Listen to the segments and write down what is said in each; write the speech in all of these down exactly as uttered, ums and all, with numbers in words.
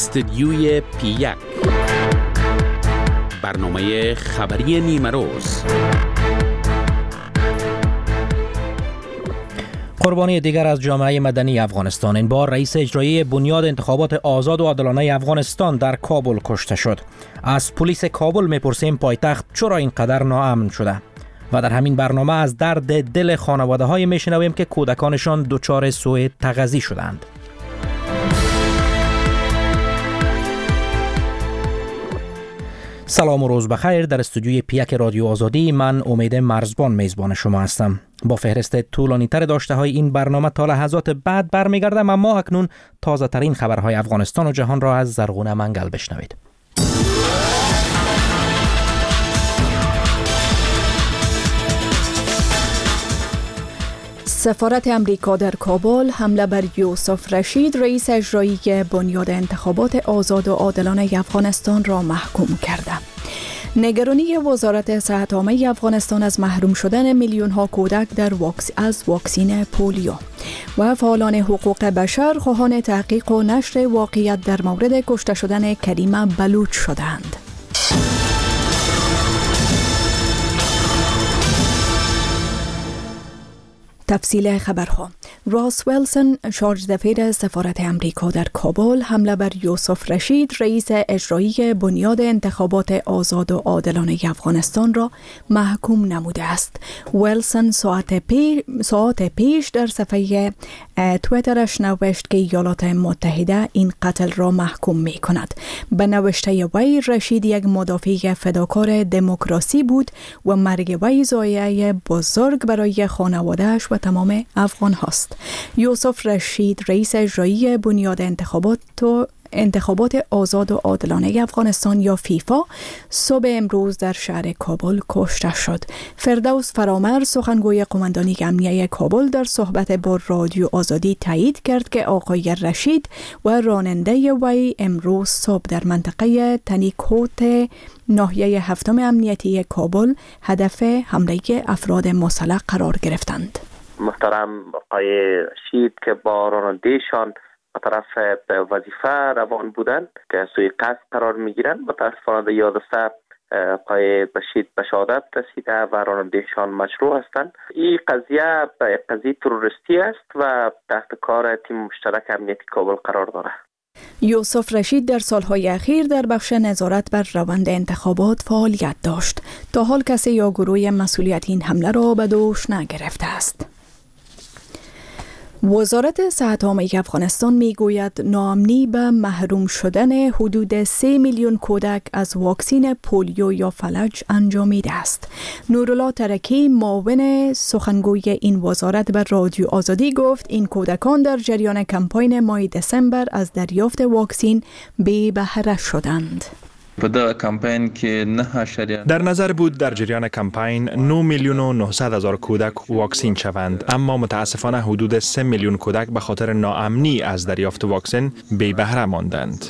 استدیوی پی یک، برنامه خبری نیمه روز. قربانی دیگر از جامعه مدنی افغانستان، این بار رئیس اجرایی بنیاد انتخابات آزاد و عادلانه افغانستان در کابل کشته شد. از پلیس کابل میپرسیم پایتخت چرا اینقدر ناامن شده؟ و در همین برنامه از درد دل خانواده های میشنویم که کودکانشان دچار سوء تغذیه شدند. سلام و روز بخیر. در استودیوی پی یک رادیو آزادی من امید مرزبان میزبان شما هستم. با فهرست طولانی تر داشته های این برنامه تا لحظات بعد برمیگردم، اما اکنون تازه ترین خبرهای افغانستان و جهان را از زرغون منگل بشنوید. سفارت امریکا در کابل حمله بر یوسف رشید، رئیس اجرایی بنیاد انتخابات آزاد و عادلانه افغانستان را محکوم کرده. نگرانی وزارت صحت عامه افغانستان از محروم شدن میلیون ها کودک در واکس از واکسین پولیو و فعالان حقوق بشر خواهان تحقیق و نشر واقعیت در مورد کشته شدن کریم بلوچ شدند. تفصیل خبرها. راس ویلسون، شارژ دفیر سفارت امریکا در کابل، حمله بر یوسف رشید، رئیس اجرایی بنیاد انتخابات آزاد و عادلانه افغانستان را محکوم نموده است. ویلسون ساعت, پی... ساعت پیش در صفحه تویترش نوشت که ایالات متحده این قتل را محکوم می کند. به نوشته وی، رشید یک مدافع فداکار دموکراسی بود و مرگ وی ضایعه بزرگ برای خانواده‌اش و تمام افغان هاست. یوسف رشید، رئیس اجرایی بنیاد انتخابات و انتخابات آزاد و عادلانه افغانستان یا فیفا، صبح امروز در شهر کابل کشته شد. فردوس فرامر، سخنگوی قماندانی امنیه کابل، در صحبت با رادیو آزادی تایید کرد که آقای رشید و راننده وی امروز صبح در منطقه تنیکوت ناحیه هفتم امنیتی کابل هدف حمله افراد مسلح قرار گرفتند. محترم آقای رشید که با رانندهشان به طرف وظیفه روان بودند که سوی قصد قرار میگیرند، متاسفانه یازده آقای رشید به شهادت رسیده و رانندهشان مجروح هستند. این قضیه قضیه تروریستی است و تحت کار تیم مشترک امنیتی کابل قرار دارد. یوسف رشید در سالهای اخیر در بخش نظارت بر روند انتخابات فعالیت داشت. تا حال کسی یا گروه مسئولیت این حمله را به دوش نگرفته است. وزارت صحت عامه افغانستان میگوید ناامنی به محروم شدن حدود سه میلیون کودک از واکسین پولیو یا فلج انجامیده است. نورالله ترکی، معاون سخنگوی این وزارت، به رادیو آزادی گفت این کودکان در جریان کمپاین ماه دسامبر از دریافت واکسین بی بهره شدند. در نظر بود در جریان کمپین نه میلیون و نهصد هزار کودک واکسین شوند، اما متاسفانه حدود سه میلیون کودک به خاطر ناامنی از دریافت واکسن بی بهره ماندند.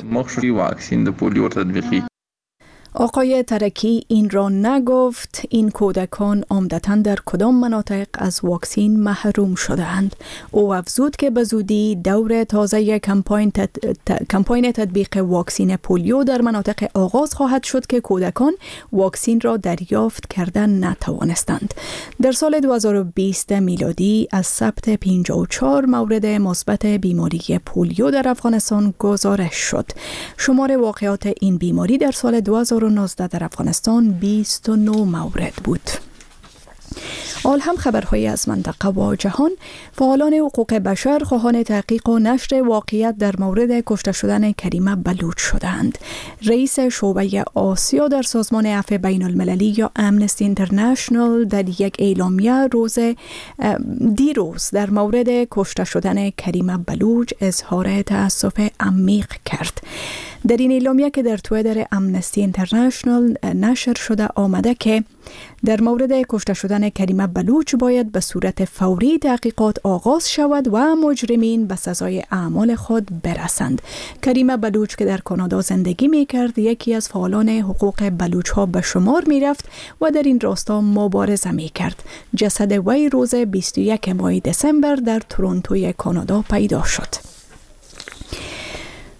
آقای ترکی این را نگفت این کودکان عمدتاً در کدام مناطق از واکسین محروم شده‌اند. او افزود که به زودی دور تازه کمپاین تد... ت... کمپاین تطبیق واکسین پولیو در مناطق آغاز خواهد شد که کودکان واکسین را دریافت کردن نتوانستند. در سال دو هزار و بیست میلادی از ثبت پنجاه و چهار مورد مثبت بیماری پولیو در افغانستان گزارش شد. شمار واقعات این بیماری در سال دو هزار و نوزده در افغانستان بیست و نه مورد بود. حال هم خبرهای از منطقه و جهان. فعالان حقوق بشر خواهان تحقیق و نشر واقعیت در مورد کشته شدن کریم بلوچ شدند. رئیس شعبه آسیا در سازمان عفو بین المللی یا امنستی اینترنشنال در یک اعلامیه روز دیروز در مورد کشته شدن کریم بلوچ اظهار تأسف عمیق کرد. در این اعلامیه که در تویتر امنستی اینترنشنال نشر شده آمده که در مورد کشته شدن کریم بلوچ باید به صورت فوری تحقیقات آغاز شود و مجرمین به سزای اعمال خود برسند. کریم بلوچ که در کانادا زندگی می کرد یکی از فعالان حقوق بلوچ ها به شمار می رفت و در این راستا مبارزه می کرد. جسد وی روز بیست و یکم ماه دسامبر در تورنتوی کانادا پیدا شد.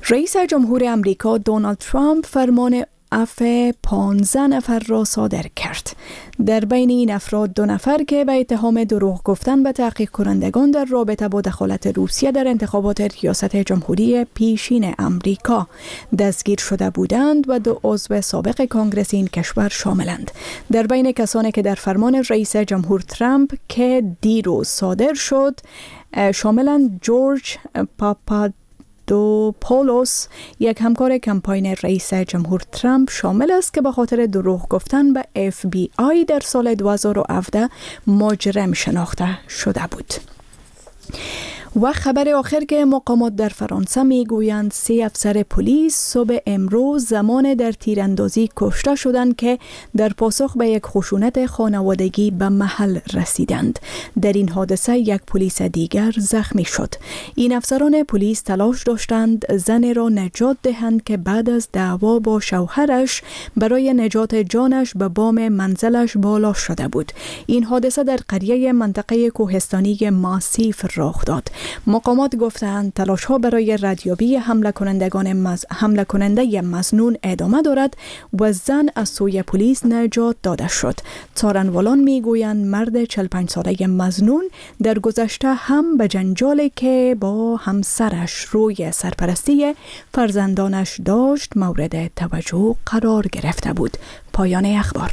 رئیس جمهور امریکا دونالد ترامپ فرمان عفو پانزده نفر را صادر کرد. در بین این افراد دو نفر که به اتهام دروغ گفتن به تحقیق کنندگان در رابطه با دخالت روسیه در انتخابات ریاست جمهوری پیشین امریکا دستگیر شده بودند و دو عضو سابق کانگرس این کشور شاملند. در بین کسانی که در فرمان رئیس جمهور ترامپ که دیروز صادر شد شاملند جورج پاپا دو پولوس، یک همکار کمپاین رئیس جمهور ترامپ شامل است که به خاطر دروغ گفتن به اف بی آی در سال دو هزار و هفده مجرم شناخته شده بود. و خبر آخر که مقامات در فرانسه میگویند سه افسر پلیس صبح امروز زمان در تیراندازی کشته شدند که در پاسخ به یک خشونت خانوادگی به محل رسیدند. در این حادثه یک پلیس دیگر زخمی شد. این افسران پلیس تلاش داشتند زن را نجات دهند که بعد از دعوا با شوهرش برای نجات جانش به بام منزلش بالا شده بود. این حادثه در قریه منطقه کوهستانی ماسیف رخ داد. مقامات گفتند تلاش ها برای ردیابی حمله کنندگان مز... حمله کننده مظنون ادامه دارد و زن از سوی پلیس نجات داده شد. څارنوالان میگویند مرد چهل و پنج ساله مظنون در گذشته هم به جنجالی که با همسرش روی سرپرستی فرزندانش داشت مورد توجه قرار گرفته بود. پایان اخبار.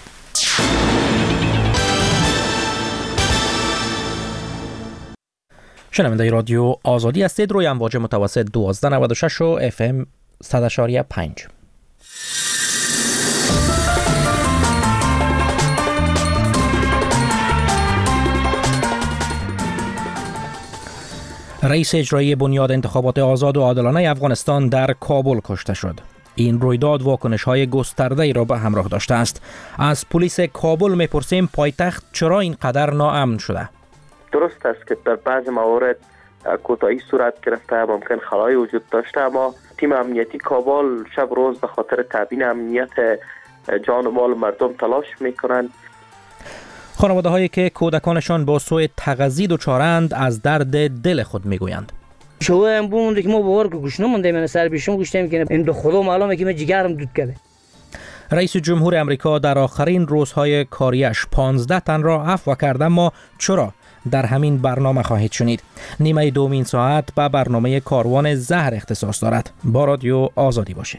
شنونده رادیو آزادی هستید. روی امواج متوسط دوازده نود و شش و اف ام صد و پنج. رئیس اجرایی بنیاد انتخابات آزاد و عادلانه افغانستان در کابل کشته شد. این رویداد واکنش‌های گسترده‌ای را به همراه داشته است. از پلیس کابل می‌پرسیم پایتخت چرا اینقدر ناامن شده؟ درست است که در بعض موارد کوتاهی صورت گرفته، ممکن خلایی وجود داشته، اما تیم امنیتی کابل شب روز به خاطر تامین امنیت جان و مال مردم تلاش میکنند. خانواده هایی که کودکانشان با سوء تغذیه دچارند از درد دل خود میگویند. شو هم بوده که ما باور که گوش نمونده، من سر پیشم گوشتم که این دو خدا معلومه که من جگرم دود کرده. رئیس جمهور امریکا در آخرین روزهای کاریش پانزده تن را عفو کرد، اما چرا؟ در همین برنامه خواهید شنید. نیمه دومین ساعت به برنامه کاروان زهر اختصاص دارد. با رادیو آزادی باشید.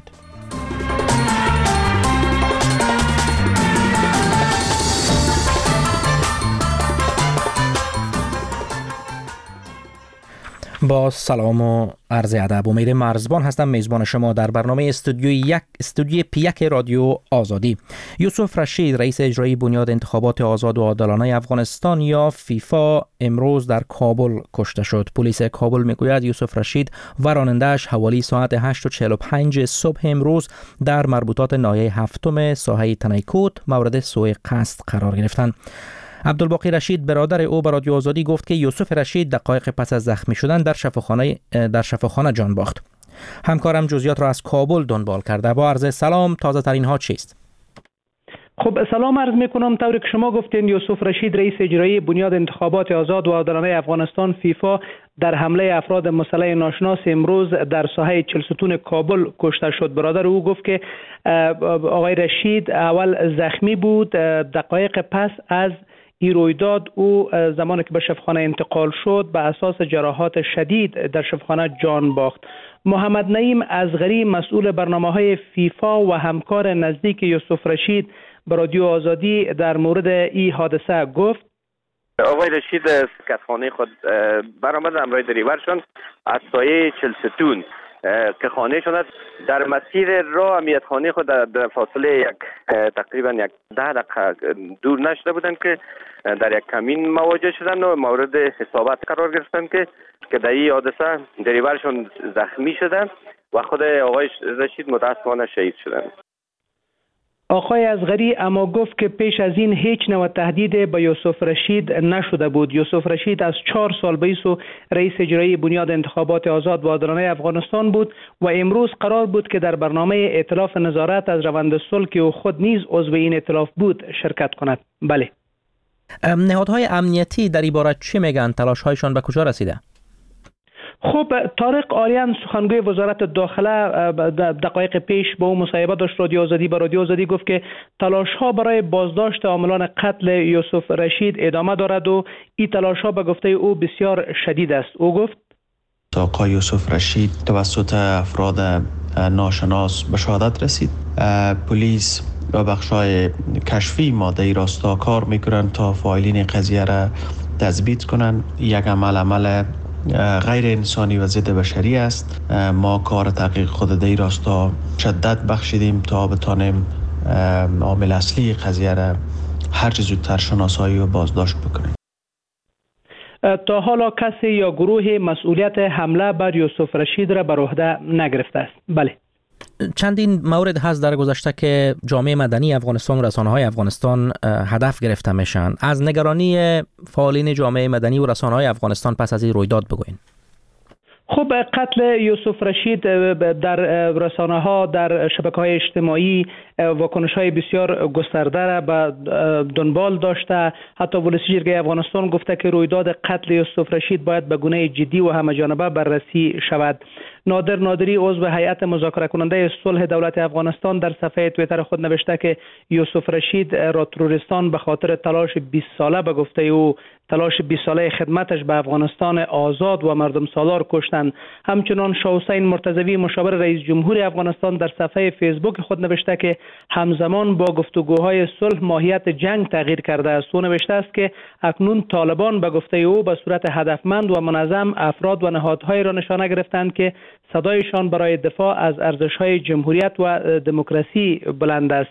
با سلام و عرض ادب، امید مرزبان هستم، میزبان شما در برنامه استودیو یک استودیو پیک رادیو آزادی. یوسف رشید، رئیس اجرایی بنیاد انتخابات آزاد و عادلانه افغانستان یا فیفا، امروز در کابل کشته شد. پلیس کابل میگوید یوسف رشید و راننده‌اش حوالی ساعت هشت و چهل و پنج صبح امروز در مربوطات ناحیه هفتم ساحه تنیکوت مورد سوء قصد قرار گرفتند. عبدالباقی رشید برادر او به رادیو آزادی گفت که یوسف رشید دقایق پس از زخمی شدن در شفاخانه در شفاخانه جان باخت. همکارم جزئیات را از کابل دنبال کرده. با عرض سلام، تازه ترین ها چیست؟ خب سلام عرض میکنم. طوری که شما گفتین یوسف رشید رئیس اجرایی بنیاد انتخابات آزاد و عادلانه افغانستان فیفا در حمله افراد مسلح ناشناس امروز در ساحه چهلستون کابل کشته شد. برادر او گفت که آقای رشید اول زخمی بود، دقایق پس از این رویداد او زمانی که به شفاخانه انتقال شد به اساس جراحات شدید در شفاخانه جان باخت. محمد نعیم ازغری مسئول برنامه‌های فیفا و همکار نزدیک یوسف رشید به رادیو آزادی در مورد این حادثه گفت: آقای رشید از کتخانه خود برآمد همراه دریورشان از سایه چهلستون که خانه شده در مسیر راه امیت خانه خود در فاصله یک تقریبا یک ده دقیقه دور نشده بودند که در یک کمین مواجه شدند و مورد اصابت قرار گرفتند که که در این حادثه دریورشون زخمی شدند و خود آقای رشید متاسفانه شهید شدند. آقای ازغری اما گفت که پیش از این هیچ نوع تهدید به یوسف رشید نشده بود. یوسف رشید از چهار سال بیست و رئیس اجرایی بنیاد انتخابات آزاد و عادلانه افغانستان بود و امروز قرار بود که در برنامه ائتلاف نظارت از روند صلح که او خود نیز عضو این ائتلاف بود شرکت کند. بله. نهادهای امنیتی در این باره چی میگن؟ تلاش‌هایشان به کجا رسیده؟ خب طارق آریان سخنگوی وزارت داخله دقایق پیش با اون مصاحبه داشت رادیو آزادی با رادیو آزادی گفت که تلاش ها برای بازداشت عاملان قتل یوسف رشید ادامه دارد و این تلاش ها به گفته او بسیار شدید است. او گفت آقای یوسف رشید توسط افراد ناشناس به شهادت رسید. پلیس و بخشای کشفی ماده ای راستا کار میکنن تا فاعلین قضیه را تثبیت کنن. یک عمل عمل غیر انسانی و ضد بشری است. ما کار تحقیق خود در راستا شدت بخشیدیم تا بتانیم عامل اصلی قضیه را هر چه زودتر شناسایی و بازداشت بکنیم. تا حالا کسی یا گروه مسئولیت حمله بر یوسف رشید را بر عهده نگرفته است. بله. چندین مورد هست در گذشته که جامعه مدنی افغانستان و رسانه‌های افغانستان هدف گرفته میشن. از نگرانی فعالین جامعه مدنی و رسانه‌های افغانستان پس از این رویداد بگوین. خب قتل یوسف رشید در رسانه ها، در شبکه های اجتماعی واکنش های بسیار گسترده را به دنبال داشته. حتی ولسی جرگه افغانستان گفته که رویداد قتل یوسف رشید باید به گونه جدی و همه جانبه بررسی شود. نادر نادری عضو هیئت مذاکره کننده صلح دولت افغانستان در صفحه توییتر خود نوشته که یوسف رشید را تروریستان به خاطر تلاش بیست ساله به گفته او تلاش بیست ساله خدمتش به افغانستان آزاد و مردم سالار کشتند. همچنان شاه حسین مرتضوی مشاور رئیس جمهور افغانستان در صفحه فیسبوک خود نوشته که همزمان با گفتگوهای صلح ماهیت جنگ تغییر کرده است. او نوشته است که اکنون طالبان به گفته او به صورت هدفمند و منظم افراد و نهادهایی را نشانه گرفتند که صدایشان برای دفاع از ارزش‌های جمهوریت و دموکراسی بلند است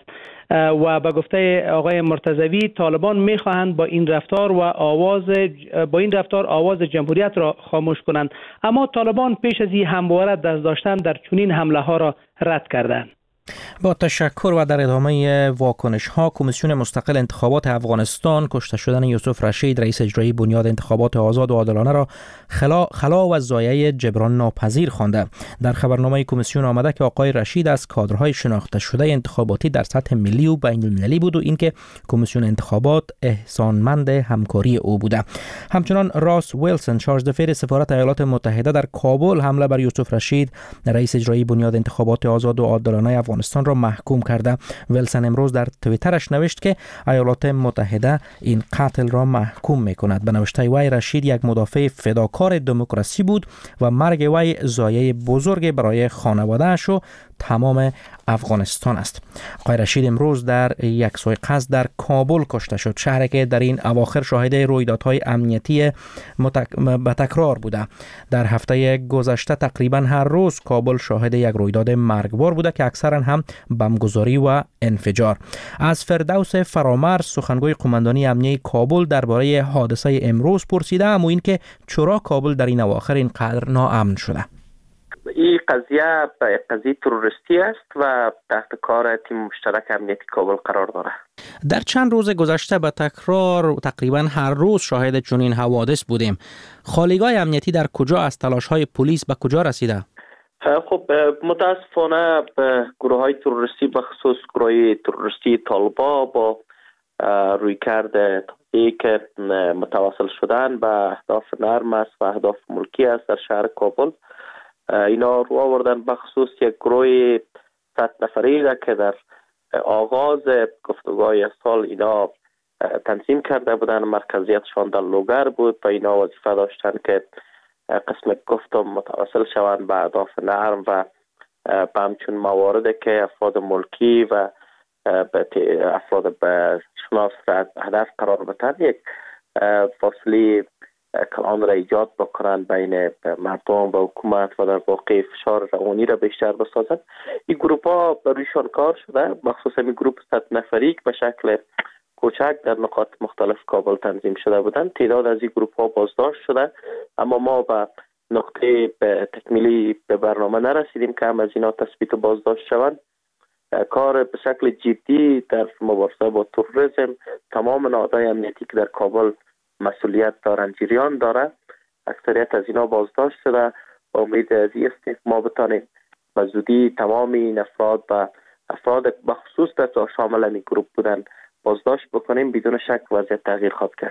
و به گفته آقای مرتضوی طالبان می‌خواهند با این رفتار و آواز با این رفتار آواز جمهوریت را خاموش کنند. اما طالبان پیش از این همواره دست داشتن در چنین حمله‌ها را رد کردند. با تشکر. و در ادامه واکنش ها، کمیسیون مستقل انتخابات افغانستان کشته شدن یوسف رشید رئیس اجرایی بنیاد انتخابات آزاد و عادلانه را خلا خلا و ضایعه جبران ناپذیر خوانده. در خبرنامه کمیسیون آمده که آقای رشید از کادرهای شناخته شده انتخاباتی در سطح ملی و بین المللی بود و اینکه کمیسیون انتخابات احسانمند همکاری او بوده. همچنان راس ویلسون چارج دفیر سفارت ایالات متحده در کابل حمله بر یوسف رشید رئیس اجرایی بنیاد انتخابات آزاد و عادلانه افغانستان را محکوم کرده. ویلسون امروز در توییترش نوشت که ایالات متحده این قتل را محکوم می‌کند. به نوشته وی رشید یک مدافع فداکار دموکراسی بود و مرگ وی ضایعه بزرگ برای خانواده‌اش و تمام افغانستان است. آقای رشید امروز در یک سوی قصد در کابل کشته شد، شهری که در این اواخر شاهد رویدادهای امنیتی متک... به تکرار بوده. در هفته گذشته تقریبا هر روز کابل شاهد یک رویداد مرگبار بوده که اکثرا هم بمبگذاری و انفجار. از فردوس فرامرز سخنگوی قماندانی امنیه کابل درباره حادثه امروز پرسیدم و اینکه چرا کابل در این اواخر اینقدر ناامن شده. این قضیه قضیه تروریستی است و تحت کار تیم مشترک امنیتی کابل قرار داره. در چند روز گذشته به تکرار تقریبا هر روز شاهد چنین حوادث بودیم. خالیگاه امنیتی در کجا از تلاش‌های پلیس به کجا رسیده؟ خب متاسفانه گروه‌های تروریستی به خصوص گروه تروریستی طالبا با رویکرد تازه‌ای که متواصل شدن به اهداف نرم است و اهداف ملکی است در شهر کابل، اینا رو آوردن به خصوص یک گروه صد نفری را که در آغاز گفتگوهای سال اینا تنظیم کرده بودن. مرکزیتشان در لوگر بود و اینا وظیفه داشتن که قسم گفتم متواصل شوند به اهداف نرم و به همچون مواردی که افراد ملکی و افراد به شناس را هدف قرار بدن یک فاصله کلان را ایجاد بکنن بین مردم و حکومت و در واقع فشار روانی را بیشتر بسازند. این گروپ ها برویشان کار شده، مخصوصا این گروپ صد نفری که به شکل کوچک در نقاط مختلف کابل تنظیم شده بودند. تعداد از این گروپ ها بازداشت شده، اما ما به نقطه به تکمیلی به برنامه نرسیدیم که هم از اینا تثبیت و بازداشت شوند. کار به شکل جدی در مبارزه با تروریسم تمام نهادهای امنیتی که در کابل مسئولیت دارن جریان داره. اکثریت از اینا بازداشت شده و امید از این است که ما بتانیم به زودی تمام این افراد و افراد بخصوص در شامل این گروپ بودن بازداشت بکنیم. بدون شک وضعیت تغییر خواهد کرد.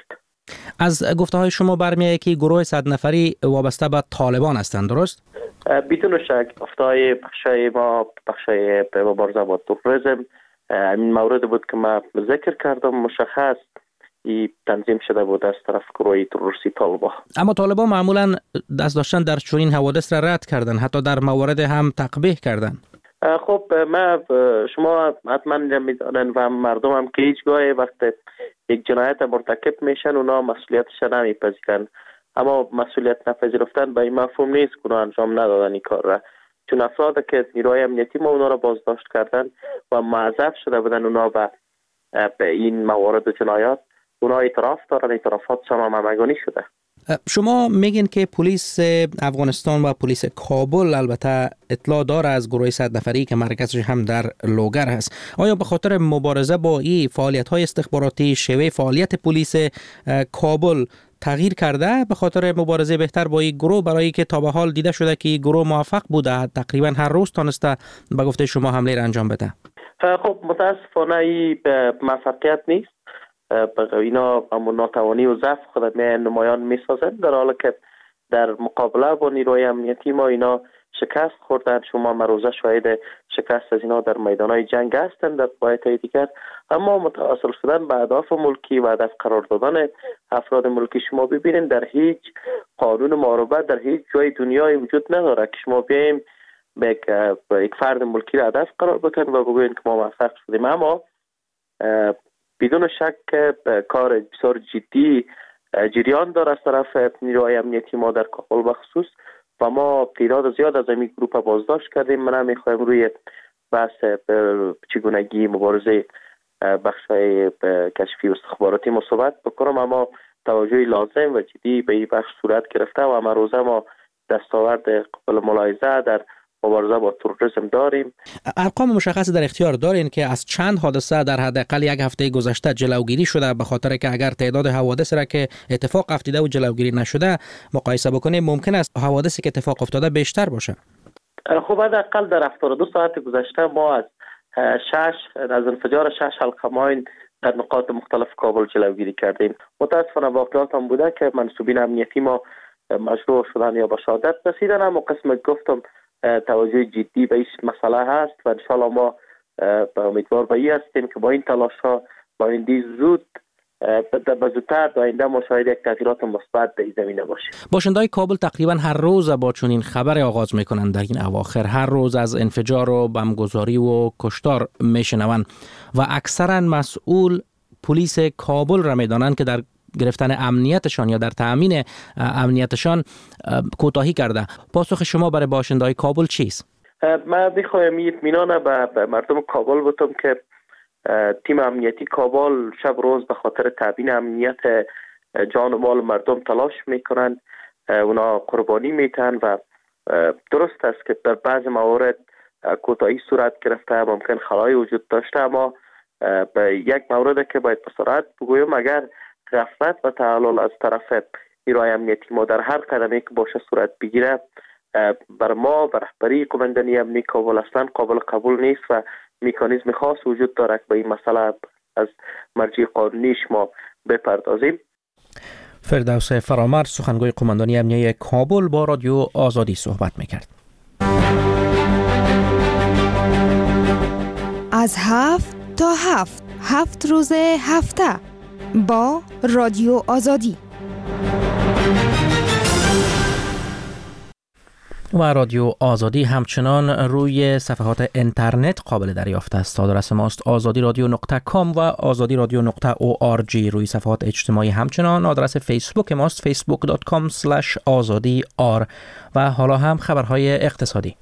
از گفته های شما برمیآید که گروه صد نفری وابسته به طالبان هستند، درست؟ بدون شک گفته‌های بخشای ما بخشای مبارزه با تروریسم این مورد بود که ما ذکر کردم، مشخص این تنظیم شده بود از طرف گروه تروریستی طالبان. اما طالبان معمولا دست داشتن در چنین حوادث را رد کردن، حتی در موارد هم تقبیح کردن. خب ما شما حتما میدانن و مردم هم که هیچگاه وقت یک جنایت مرتکب میشن اونا مسئولیتش نمیپذیرن، اما مسئولیت نپذیرفتن به این مفهوم نیست که اونا انجام ندادن این کار را، چون افراد که نیروهای امنیتی ما اونا را بازداشت کردن و معذب شده بودن اونا به به این موارد جنایات، اونا اعتراف دارن، اعترافات هم همگانی شده. شما میگین که پلیس افغانستان و پلیس کابل البته اطلاع داره از گروه صد نفری که مرکزش هم در لوگر هست. آیا به خاطر مبارزه با این فعالیت‌های استخباراتی شیوه فعالیت پلیس کابل تغییر کرده به خاطر مبارزه بهتر با این گروه، برای که تا به حال دیده شده که گروه موفق بوده، تقریبا هر روز تونسته به گفته شما حمله را انجام بده؟ خب متاسفانه این موفقیت نیست، اینا اما ناتوانی و ضعف خود نمایان میسازند، در حالی که در مقابله با نیروی امنیتی ما اینا شکست خوردن. شما مروزه شاهد شکست از اینا در میدانهای جنگ هستند در قوایت دیگر، اما متواصل شدن به اهداف ملکی و هدف قرار دادن افراد ملکی شما ببینید در هیچ قانون معاربه در هیچ جای دنیای وجود نداره که شما بیایم به یک فرد ملکی را هدف قرار بدیم و بگوییم که ما موفق شدیم. اما بدون شک کار بسیار جدی جریان داره از طرف نیروهای امنیتی ما در کابل بخصوص و ما تعداد زیاد از این گروه بازداشت کردیم. من هم میخوایم روی بحث چگونگی مبارزه بخشای کشفی و استخباراتی ما صحبت بکنم، اما توجه لازم و جدی به این بخش صورت گرفته و ما روزه ما دستاورد قابل ملاحظه در مبارزه با تروریسم داریم. ارقام مشخص در اختیار دارین که از چند حادثه در حداقل یک هفته گذشته جلوگیری شده، به خاطر که اگر تعداد حوادث را که اتفاق افتاده و جلوگیری نشده مقایسه بکنیم ممکن است حوادثی که اتفاق افتاده بیشتر باشه؟ خب حداقل در هفتاد و دو ساعت گذشته ما از شش از انفجار شش حلقه ماین در نقاط مختلف کابل جلوگیری کردیم. متاسفانه واقعات هم بوده که منصوبین امنیتی ما مجروح شدن یا به شهادت رسیدن، اما قسم گفتم توجه جدی به این مسئله هست و انشاءالله ما امیدوار به این هستیم که با این تلاش ها با این دی زود به زودتر در آینده مشاهده یک تغییرات مثبت در این زمینه باشه. باشنده‌های کابل تقریبا هر روز با چنین خبر آغاز میکنند در این اواخر، هر روز از انفجار و بمبگذاری و کشتار میشنوند و اکثرا مسئول پلیس کابل را میدانند که در گرفتن امنیتشان یا در تأمین امنیتشان کوتاهی کرده. پاسخ شما برای باشنده‌های کابل چیست؟ من بخوایم اطمینان به مردم کابل بدم که تیم امنیتی کابل شب روز به خاطر تامین امنیت جان و مال مردم تلاش میکنند، اونا قربانی میتن و درست است که در بعض موارد کوتاهی صورت گرفته، ممکن خلای وجود داشته، اما به یک مورد که باید بصراحت بگویم اگر غفلت و تعالل از طرف نیروهای امنیتی ما در هر قدمی که باشه صورت بگیره بر ما بر رهبری قماندانی امنیتی کابل اصلا قابل قبول نیست و مکانیزم خاص وجود داره که به این مسئله از مرجع قانونیش ما بپردازیم. فردوس فرامرد سخنگوی قماندانی امنیتی کابل با رادیو آزادی صحبت میکرد. از هفت تا هفت هفت روز هفته با رادیو آزادی و رادیو آزادی همچنان روی صفحات اینترنت قابل دریافت است. آدرس ماست آزادی رادیو نقطه کام و آزادی رادیو نقطه او آر جی. روی صفحات اجتماعی همچنان آدرس فیسبوک ماست فیسبوک دات کام اسلش آزادی آر. و حالا هم خبرهای اقتصادی.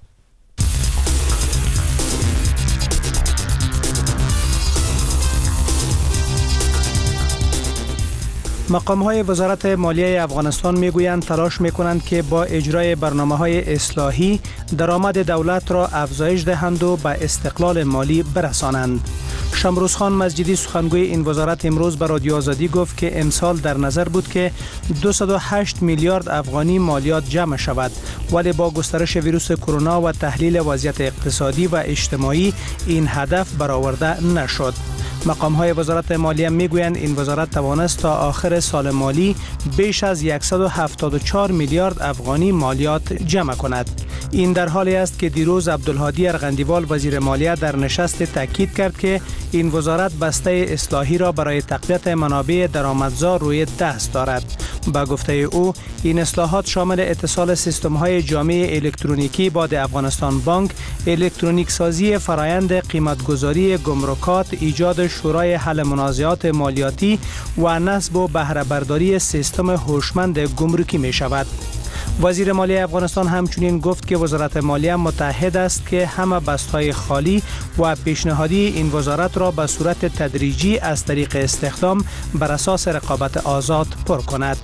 مقام‌های وزارت مالیه افغانستان میگویند تلاش میکنند که با اجرای برنامه‌های اصلاحی درآمد دولت را افزایش دهند و به استقلال مالی برسانند. شمروزخان مسجدی سخنگوی این وزارت امروز به رادیو آزادی گفت که امسال در نظر بود که دویست و هشت میلیارد افغانی مالیات جمع شود، ولی با گسترش ویروس کرونا و تحلیل وضعیت اقتصادی و اجتماعی این هدف برآورده نشد. مقام‌های وزارت مالیه میگویند این وزارت توانست تا آخر سال مالی بیش از صد و هفتاد و چهار میلیارد افغانی مالیات جمع کند. این در حالی است که دیروز عبدالهادی ارغندیوال وزیر مالیه در نشست تاکید کرد که این وزارت بسته اصلاحی را برای تقویت منابع درآمدزا روی دست دارد. با گفته او این اصلاحات شامل اتصال سیستم‌های جامع الکترونیکی با افغانستان بانک، الکترونیک سازی فرایند قیمتگذاری گمرکات، ایجاد شورای حل منازعات مالیاتی و نصب و بهره برداری سیستم هوشمند گمرکی می شود. وزیر مالیه افغانستان همچنین گفت که وزارت مالیه متحد است که همه بست‌های خالی و پیشنهادی این وزارت را به صورت تدریجی از طریق استخدام بر اساس رقابت آزاد پر کند.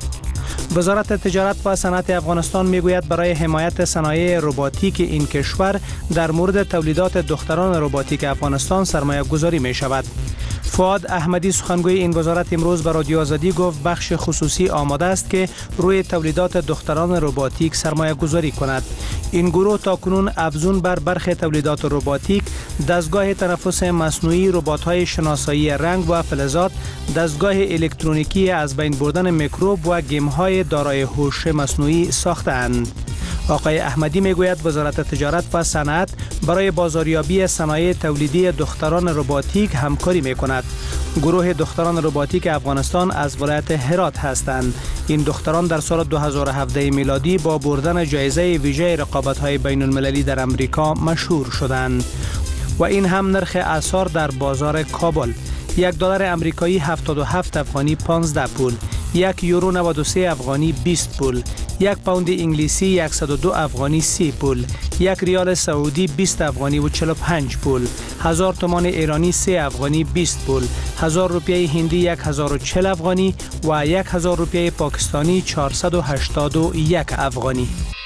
وزارت تجارت و صنعت افغانستان میگوید برای حمایت صنایع رباتیک این کشور در مورد تولیدات دختران رباتیک افغانستان سرمایه گذاری می شود. فؤاد احمدی سخنگوی این وزارت امروز به رادیو آزادی گفت بخش خصوصی آماده است که روی تولیدات دختران رباتیک سرمایه گذاری کند. این گروه تاکنون افزون بر برخی تولیدات رباتیک، دستگاه تنفس مصنوعی، ربات‌های شناسایی رنگ و فلزات، دستگاه الکترونیکی از بین بردن میکروب و گیم‌های دارای هوش مصنوعی ساختند. آقای احمدی میگوید وزارت تجارت و صنعت برای بازاریابی صنایع تولیدی دختران رباتیک همکاری میکند. گروه دختران رباتیک افغانستان از ولایت هرات هستند. این دختران در سال دو هزار و هفده میلادی با بردن جایزه ویژه رقابت‌های بین المللی در امریکا مشهور شدند و این هم نرخ اسعار در بازار کابل. یک دلار امریکایی هفتاد و هفت افغانی پانزده پول، یک یورو نود و سه افغانی بیست پول، یک پوند انگلیسی صد و دو افغانی سی پول، یک ریال سعودی بیست افغانی و چهل و پنج پول، هزار تومان ایرانی سه افغانی بیست پول، هزار روپیه هندی یک هزار و چهل افغانی و یک هزار روپیه پاکستانی چهارصد و هشتاد و یک افغانی.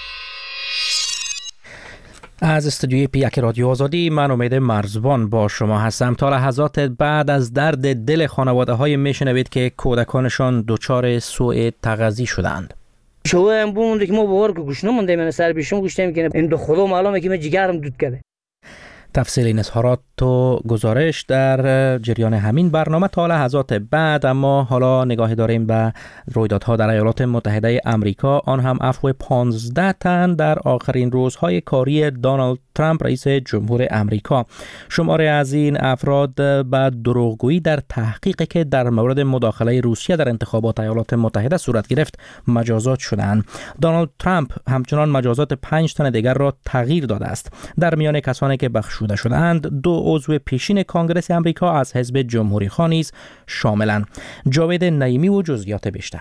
از استودیوی پیک رادیو آزادی من امید مرزبان با شما هستم. تا لحظات بعد از درد دل خانواده های میشنوید که کودکانشان دچار سوء تغذی شدند. شو هم بومونده که ما باور که گوش نمونده من سر بیشم گوشتم که این دو خدا معلومه که من جگرم دود کرده. تفصیل این اظهارات و گزارش در جریان همین برنامه تا لحظات بعد، اما حالا نگاهی داریم به رویدادها در ایالات متحده آمریکا، آن هم عفو پانزده تن در آخرین روزهای کاری دونالد ترامپ رئیس جمهور آمریکا. شماری از این افراد به دروغگویی در تحقیقی که در مورد مداخله روسیه در انتخابات ایالات متحده صورت گرفت مجازات شدند. دونالد ترامپ همچنان مجازات پنج تن دیگر را تغییر داده است. در میان کسانی که بخشوده شدند دو عضو پیشین کانگرس آمریکا از حزب جمهوری خواه نیز شاملند. جاوید نعیمی و جزئیات بیشتر.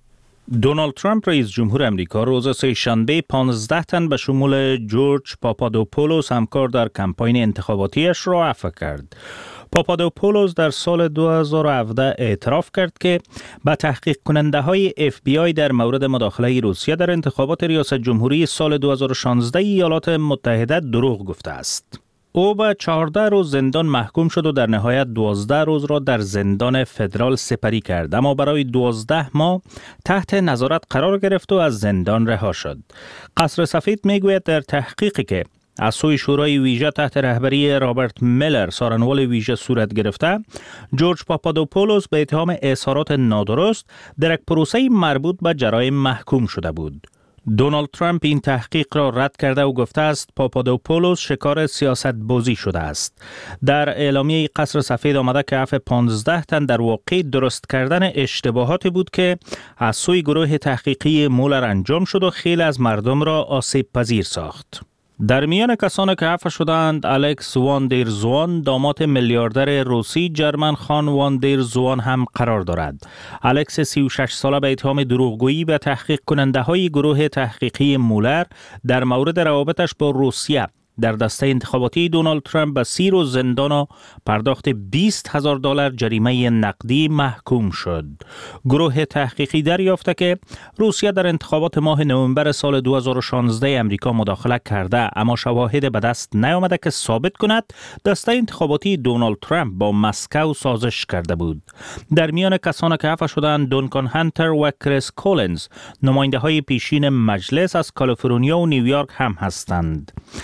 دونالد ترامپ رئیس جمهور آمریکا روز سه‌شنبه پانزده تن به شمول جورج پاپادوپولوس همکار در کمپاین انتخاباتیش را عفو کرد. پاپادوپولوس در سال دو هزار و هفده اعتراف کرد که به تحقیق کننده های اف بی آی در مورد مداخله روسیه در انتخابات ریاست جمهوری سال دو هزار و شانزده ایالات متحده دروغ گفته است. او به چهارده روز زندان محکوم شد و در نهایت دوازده روز را در زندان فدرال سپری کرد، اما برای دوازده ماه تحت نظارت قرار گرفت و از زندان رها شد. قصر سفید میگوید در تحقیقی که از سوی شورای ویژه تحت رهبری رابرت میلر سارنوال ویژه صورت گرفته، جورج پاپادوپولوس به اتهام اظهارات نادرست در یک پروسه مربوط به جرایم محکوم شده بود. دونالد ترامپ این تحقیق را رد کرده و گفته است پاپادوپولوس شکار سیاست بازی شده است. در اعلامیه قصر سفید آمده که عفو پانزده تن در واقع درست کردن اشتباهاتی بود که از سوی گروه تحقیقی مولر انجام شد و خیلی از مردم را آسیب پذیر ساخت. در میان کسانی که عفو شدند الکس وان دیر زوان، داماد میلیاردر روسی جرمن خان وان دیر زوان هم قرار دارد. الکس سی و شش ساله به اتهام دروغگویی به تحقیق کننده های گروه تحقیقی مولر در مورد روابطش با روسیه در دسته انتخاباتی دونالد ترامپ به سی روز زندان و پرداخت بیست هزار دلار جریمه نقدی محکوم شد. گروه تحقیقی دریافته که روسیه در انتخابات ماه نوامبر سال دو هزار و شانزده امریکا مداخله کرده، اما شواهد به دست نیامده که ثابت کند دسته انتخاباتی دونالد ترامپ با مسکو سازش کرده بود. در میان کسانی که عفو شدند دونکان هانتر و کریس کولینز، نماینده های پیشین مجلس از کالیفرنیا و نیویورک هم هستند. بر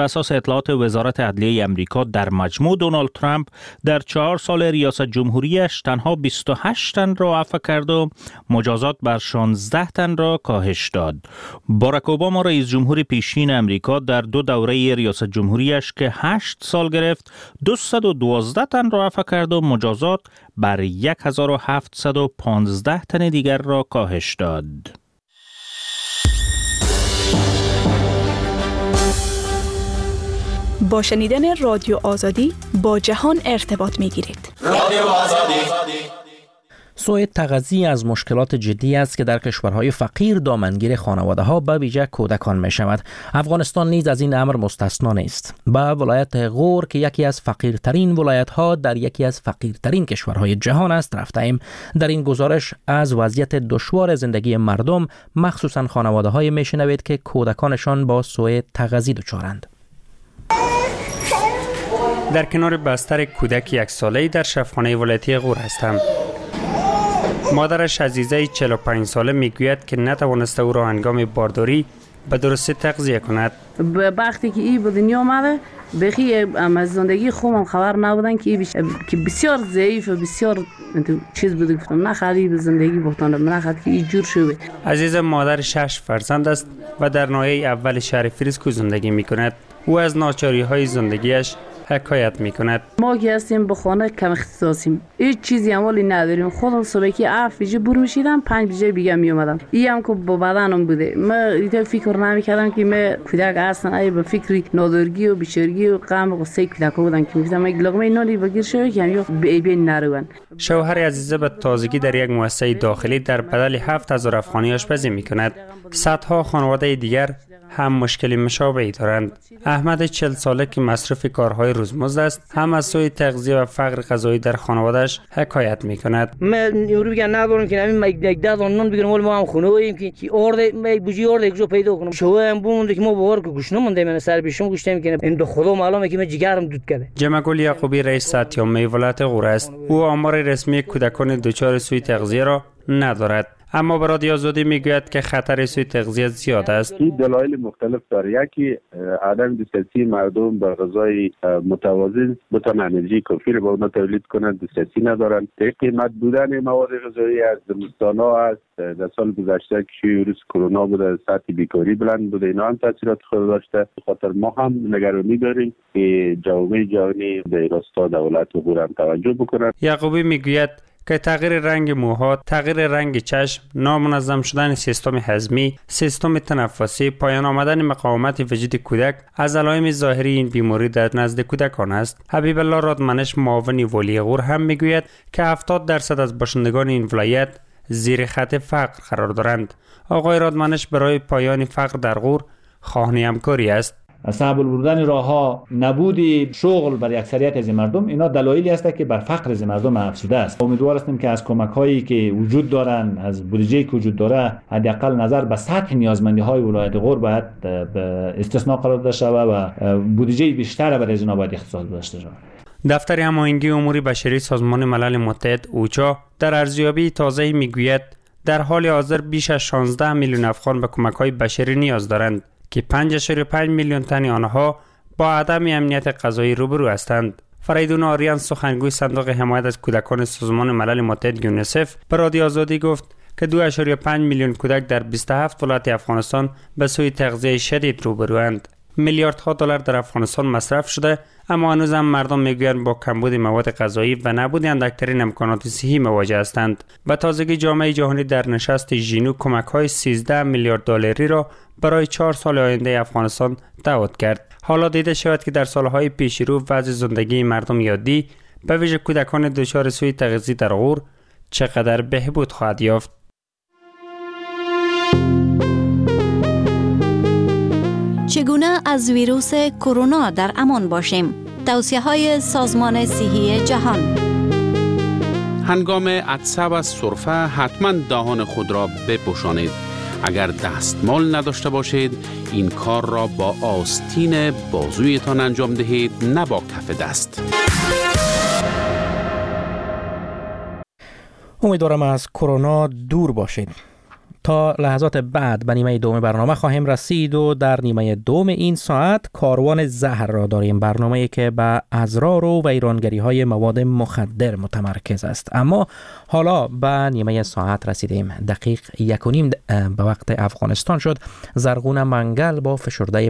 اساس اطلاعات وزارت عدلیه امریکا در مجموع دونالد ترامپ در چهار سال ریاست جمهوریش تنها بیست و هشت تن را عفو کرد و مجازات بر شانزده تن را کاهش داد. باراک اوباما رئیس جمهور پیشین امریکا در دو دوره ریاست جمهوریش که هشت سال گرفت دویست و دوازده تن را عفو کرد و مجازات بر هزار و هفتصد و پانزده تن دیگر را کاهش داد. با شنیدن رادیو آزادی با جهان ارتباط می گیرید. رادیو آزادی. سوء تغذیه از مشکلات جدی است که در کشورهای فقیر دامنگیر خانواده‌ها به ویژه کودکان می شود. افغانستان نیز از این امر مستثنا نیست. به ولایت غور که یکی از فقیرترین ولایت‌ها در یکی از فقیرترین کشورهای جهان است رفتیم. در این گزارش از وضعیت دشوار زندگی مردم، مخصوصاً خانواده‌های میشنوید که کودکانشان با سوء تغذیه دچارند. در کنار بستر کودک یک ساله‌ای در شفاخانه ولایتی غور هستم. مادرش عزیزه چهل و پنج ساله میگوید که نتوانسته او را هنگام بارداری به درستی تغذیه کند. وقتی که این به دنیا آمده بخی از زندگی خوبم خبر نبودن که بیش... که بسیار ضعیف و بسیار چیز بوده، گفتم نخواهی به زندگی بختانم، نخواهد که این جور شوه. عزیزه مادر شش فرزند است و در ناحیه اول شهر فریسکو زندگی میکند. او از ناچاری های زندگیش حکایت میکند. ما که هستیم به خانه کم اختصاصیم، هیچ چیزی اموالی نداریم. خودم صبح که اف بیجه برو میشیدم، پنج بیجه بیگه میومدم. این هم که با بدنم بوده. من ایتا فکر نمیکردم که من کودک هستم، ای به فکری نادرگی و بیچارگی و غم و غصه کودک بودن که میگفتم یک لقمه نانی بگیر شوی که یا بی بی نرون. شوهر عزیزه به تازگی در یک مؤسسه داخلی در بدل هفت هزار افغانی آشپزی میکند. صدها خانواده دیگر هم مشکلی مشابهی دارند. احمد چهل ساله که مصرف کارهای روزمزد است، هم از سوء تغذیه و فقر غذایی در خانواده‌اش حکایت می‌کند. من یورو بگم ندارم که همین یک ده دانون بگیرم ولی ما هم خونه ایم که کی ارده یک بوجی ارده یک جو پیدا کنم. شو هم بوند که ما باور که گوش نمونده من سر بیشم گوشتم که این دو خدا معلومه که من جگرم دود کرده. جمع گل یعقوبی رئیس ساتیامه ولایت غور است. او آمار رسمی کودکان دچار سوء تغذیه را ندارد، اما به رادیو آزادی میگوید که خطر سوء تغذیه زیاد است. این دلایل مختلف داره. یکی عدم دسترسی مردم به غذای متوازن، بتوان انرژی کافی رو با اونها تولید کنند، دسترسی ندارند. در قیمت بودن مواد غذایی از زمستان‌ها است. در سال گذشته که ویروس کرونا بوده، سطح بیکاری بلند بوده، اینا هم تاثیرات خود داشته. به خاطر ما هم نگرانی داریم که جامعه جهانی در راستا دولت و غور هم توجه بکنند. یعقوبی میگوید که تغییر رنگ موها، تغییر رنگ چشم، نامنظم شدن سیستم هضمی، سیستم تنفسی، پایان آمدن مقاومت وجود کودک از علائم ظاهری این بیماری در نزد کودکان است. حبیب الله رادمنش معاون والی غور هم میگوید که هفتاد درصد از باشندگان این ولایت زیر خط فقر قرار دارند. آقای رادمنش برای پایان فقر در غور خواهان همکاری است. صعب بودن راهها، نبود شغل برای اکثریت از مردم، اینا دلایلی است که بر فقر از مردم افزوده است. امیدوار هستیم که از کمک هایی که وجود دارن، از بودجه‌ای که وجود داره، حداقل نظر به سطح نیازمندی های ولایت غور باید به استثناء قرار داده شود و بودجه بیشتر برای از اینا باید اختصاص داشته شود. دفتر هماهنگی امور بشری سازمان ملل متحد اوچا در ارزیابی تازه‌ای میگوید در حال حاضر بیش از شانزده میلیون افغان به کمک های بشری نیاز دارند که پنج و پنج میلیون تن آنها با عدم امنیت غذایی روبرو هستند. فریدون آریان سخنگوی صندوق حمایت از کودکان سازمان ملل متحد یونیسف به رادیو آزادی گفت که دو و پنج میلیون کودک در بیست و هفت ولایت افغانستان به سوی تغذیه شدید روبروند. میلیاردها دلار در افغانستان مصرف شده، اما هنوز هم مردم میگویند با کمبود مواد غذایی و نبود اندکترین امکانات صحی مواجه هستند. به تازگی جامعه جهانی در نشست ژینو کمک‌های سیزده میلیارد دلاری را برای چهار سال آینده افغانستان دعوت کرد. حالا دیده شود که در سالهای پیش رو وضع زندگی مردم یادی به ویژه کودکان دچار سوء تغذیه در غور چقدر بهبود خواهد یافت. چگونه از ویروس کرونا در امان باشیم؟ توصیه‌های سازمان صحی جهان. هنگام عطسه و سرفه حتما دهان خود را بپوشانید. اگر دستمال نداشته باشید این کار را با آستین بازویتان انجام دهید، نه با کف دست. امیدوارم از کرونا دور باشید. تا لحظات بعد به نیمه دوم برنامه خواهیم رسید و در نیمه دوم این ساعت کاروان زهر را داریم، برنامه‌ای که به اضرار و ویرانگری های مواد مخدر متمرکز است. اما حالا به نیمه ساعت رسیدیم. دقیق یک و نیم به وقت افغانستان شد. زرغون منگل با فشرده